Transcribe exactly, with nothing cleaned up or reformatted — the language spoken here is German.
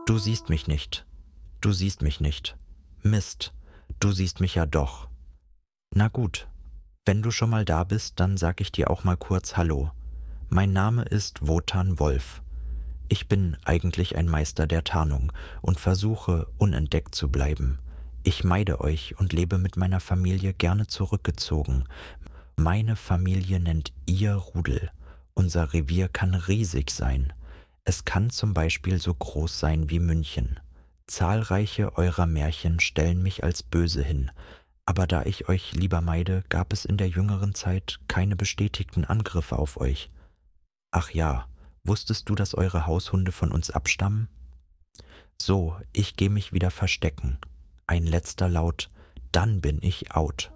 Du siehst mich nicht. Du siehst mich nicht. Mist, du siehst mich ja doch. Na gut, wenn du schon mal da bist, dann sag ich dir auch mal kurz Hallo. Mein Name ist Wotan Wolf. Ich bin eigentlich ein Meister der Tarnung und versuche, unentdeckt zu bleiben. Ich meide euch und lebe mit meiner Familie gerne zurückgezogen. Meine Familie nennt ihr Rudel. Unser Revier kann riesig sein. Es kann zum Beispiel so groß sein wie München. Zahlreiche eurer Märchen stellen mich als böse hin, aber da ich euch lieber meide, gab es in der jüngeren Zeit keine bestätigten Angriffe auf euch. Ach ja, wusstest du, dass eure Haushunde von uns abstammen? So, ich geh mich wieder verstecken. Ein letzter Laut, dann bin ich out.